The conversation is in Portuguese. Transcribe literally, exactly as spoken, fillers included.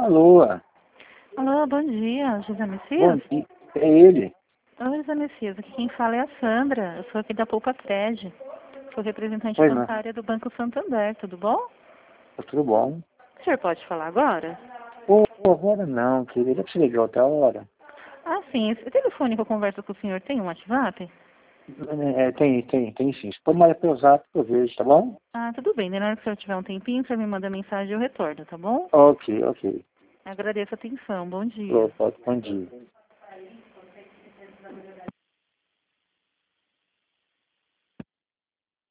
Alô? Alô, bom dia, José Bom Messias? dia. É ele? Oi, José Messias, aqui quem fala é a Sandra, eu sou aqui da Poupa Cred, sou representante Pois não. bancária do Banco Santander, tudo bom? Tá tudo bom? O senhor pode falar agora? Pô, agora não, querida. Dá pra te ligar outra hora? Ah, sim, esse telefone que eu converso com o senhor tem um WhatsApp? É, tem, tem, tem sim. Se pode mandar pelo zap que eu vejo, tá bom? Ah, tudo bem, né? Na hora que o senhor tiver um tempinho, o senhor me manda mensagem e eu retorno, tá bom? Ok, ok. Agradeço a atenção, bom dia. Pronto, bom dia.